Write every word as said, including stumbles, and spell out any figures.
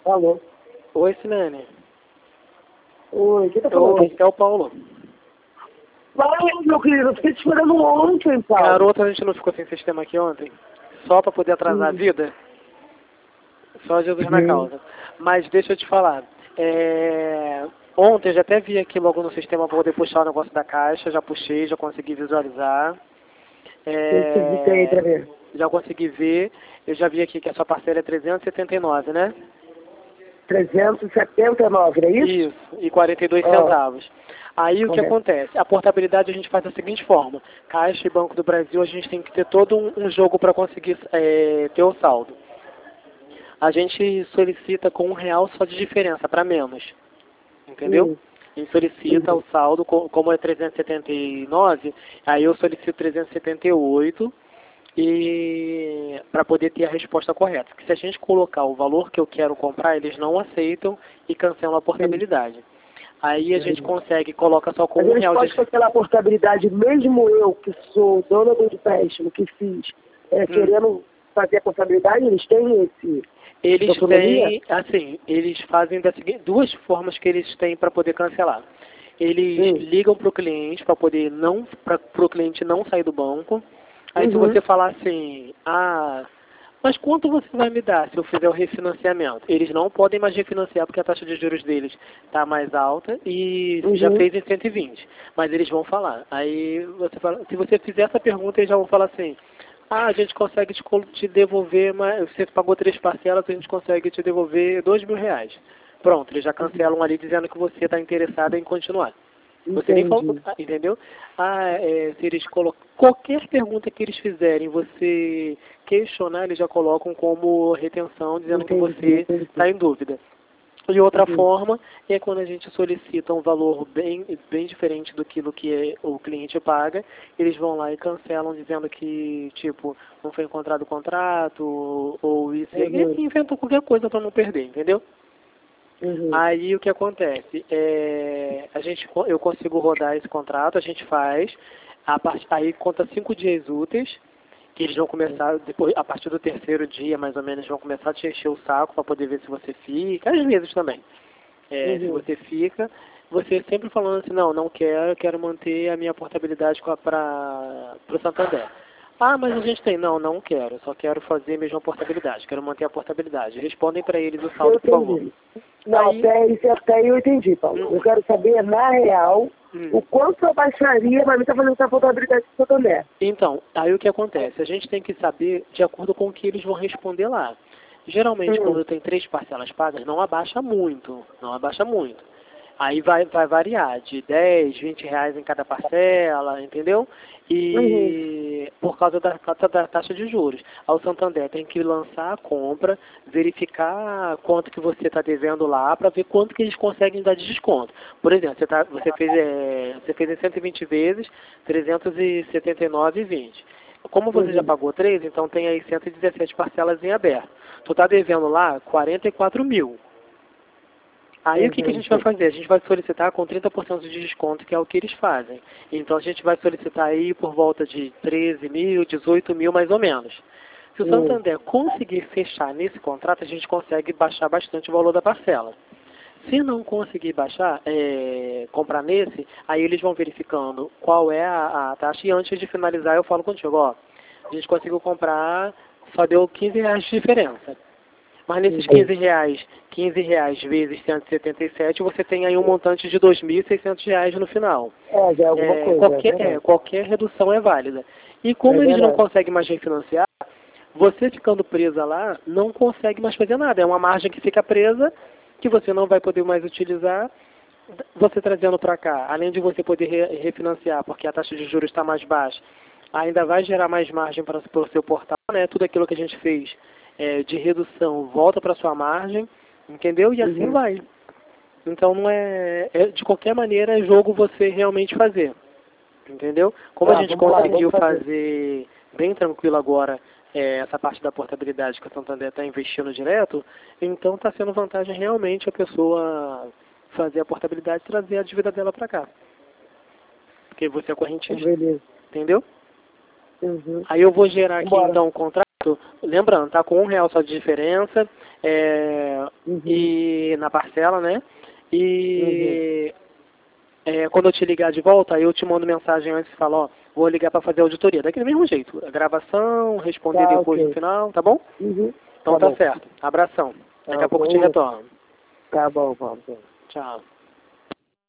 Alô? Oi, Silene. Oi, quem tá Eu, falando? é o Paulo. Vai, meu querido, eu fiquei te esperando ontem, Paulo. Garota, a gente não ficou sem sistema aqui ontem? Só pra poder atrasar a Hum. vida? Só Jesus na Uhum. causa. Mas deixa eu te falar. É... Ontem eu já até vi aqui logo no sistema pra poder puxar o negócio da caixa. Já puxei, já consegui visualizar. Eu te visitei pra É... ver. Já consegui ver. Eu já vi aqui que a sua parceira é trezentos e setenta e nove, né? trezentos e setenta e nove, não é isso? Isso, e quarenta e dois Ah, centavos. Aí o que correto. acontece? A portabilidade a gente faz da seguinte forma. Caixa e Banco do Brasil a gente tem que ter todo um, um jogo para conseguir é, ter o saldo. A gente solicita com um real só de diferença, para menos. Entendeu? Hum. A gente solicita Uhum. o saldo, co- como é trezentos e setenta e nove, aí eu solicito trezentos e setenta e oito e para poder ter a resposta correta. Porque se a gente colocar o valor que eu quero comprar, eles não aceitam e cancelam a portabilidade. Aí a gente Uhum. consegue, coloca só com Mas um eles real podem de... cancelar a portabilidade, mesmo eu, que sou dona do empréstimo, que fiz, é, Hum. querendo fazer a portabilidade, eles têm esse, essa Eles autonomia? têm, assim, eles fazem da seguinte, duas formas que eles têm para poder cancelar. Eles Hum. ligam para o cliente para poder não, para o cliente não sair do banco. Aí se Uhum. você falar assim, ah, mas quanto você vai me dar se eu fizer o refinanciamento? Eles não podem mais refinanciar porque a taxa de juros deles está mais alta e Uhum. já fez em cento e vinte. Mas eles vão falar. Aí você fala, se você fizer essa pergunta, eles já vão falar assim, ah, a gente consegue te, col- te devolver, mas você pagou três parcelas, a gente consegue te devolver dois mil reais. Pronto, eles já cancelam ali dizendo que você está interessado em continuar. Você nem falou, Entendi. ah, entendeu? Ah, é, se eles colocam qualquer pergunta que eles fizerem, você questionar, eles já colocam como retenção, dizendo que Entendi, você entendi. está em dúvida. E outra Uhum. forma é quando a gente solicita um valor bem, bem diferente do que, do que o cliente paga, eles vão lá e cancelam dizendo que, tipo, não foi encontrado o contrato, ou isso, Uhum. e inventam qualquer coisa para não perder, entendeu? Uhum. Aí o que acontece? É, a gente, eu consigo rodar esse contrato, a gente faz, a part, aí conta cinco dias úteis, que eles vão começar, depois, a partir do terceiro dia, mais ou menos, vão começar a te encher o saco para poder ver se você fica, às vezes também. É, se Uhum. você fica, você sempre falando assim, não, não quero, quero manter a minha portabilidade para o Santander. Ah, mas a gente tem, não, não quero, só quero fazer mesmo a portabilidade, quero manter a portabilidade. Respondem para eles o Eu saldo, por favor. entendi. Não, Aí, até isso até eu entendi, Paulo. hum, Eu quero saber, na real, hum. o quanto eu baixaria para mim estar fazendo essa portabilidade do Santander. Então, aí o que acontece? A gente tem que saber de acordo com o que eles vão responder lá. Geralmente, Hum. quando tem três parcelas pagas, não abaixa muito, não abaixa muito. Aí vai, vai variar de dez, vinte reais em cada parcela, entendeu? Uhum. E por causa da, da taxa de juros. Aí o Santander tem que lançar a compra, verificar quanto que você está devendo lá, para ver quanto que eles conseguem dar de desconto. Por exemplo, você, tá, você, fez, é, você fez em cento e vinte vezes, trezentos e setenta e nove e vinte. Como você já Uhum. pagou três, então tem aí cento e dezessete parcelas em aberto. Tu está devendo lá quarenta e quatro mil. Aí o que, que a Uhum. gente vai fazer? A gente vai solicitar com trinta por cento de desconto, que é o que eles fazem. Então a gente vai solicitar aí por volta de treze mil, dezoito mil mais ou menos. Se o Uhum. Santander conseguir fechar nesse contrato, a gente consegue baixar bastante o valor da parcela. Se não conseguir baixar, é, comprar nesse, aí eles vão verificando qual é a, a taxa e antes de finalizar eu falo contigo, ó, a gente conseguiu comprar, só deu quinze reais de diferença. Mas nesses Uhum. quinze reais, quinze reais vezes cento e setenta e sete, você tem aí um montante de dois mil e seiscentos reais no final. É, já é alguma É, coisa, qualquer, é é, verdade. qualquer redução é válida. E É como eles não verdade. conseguem mais refinanciar, você ficando presa lá, não consegue mais fazer nada. É uma margem que fica presa, que você não vai poder mais utilizar. Você trazendo para cá, além de você poder re refinanciar, porque a taxa de juros está mais baixa, ainda vai gerar mais margem para o seu portal, né? Tudo aquilo que a gente fez é, de redução volta para sua margem, entendeu? E assim Uhum. vai. Então não é, é de qualquer maneira é jogo você realmente fazer, entendeu? Como a Tá, gente vamos lá, conseguiu vamos fazer. fazer bem tranquilo agora é, essa parte da portabilidade que o Santander está investindo direto, então está sendo vantagem realmente a pessoa fazer a portabilidade e trazer a dívida dela para cá, porque você é correntista, Beleza. entendeu? Uhum. Aí eu vou gerar aqui Vambora. então o contrato, lembrando, tá com um real só de diferença, é, Uhum. e na parcela, né? E uhum. é, quando eu te ligar de volta, eu te mando mensagem antes e falo, ó, vou ligar para fazer a auditoria. Daquele mesmo jeito, a gravação, responder Tá, depois ok. no final, tá bom? Uhum. Então Tá tá, bom. certo. Abração. Daqui Tá a pouco eu te bom. retorno. Tá bom, vamos. Tchau.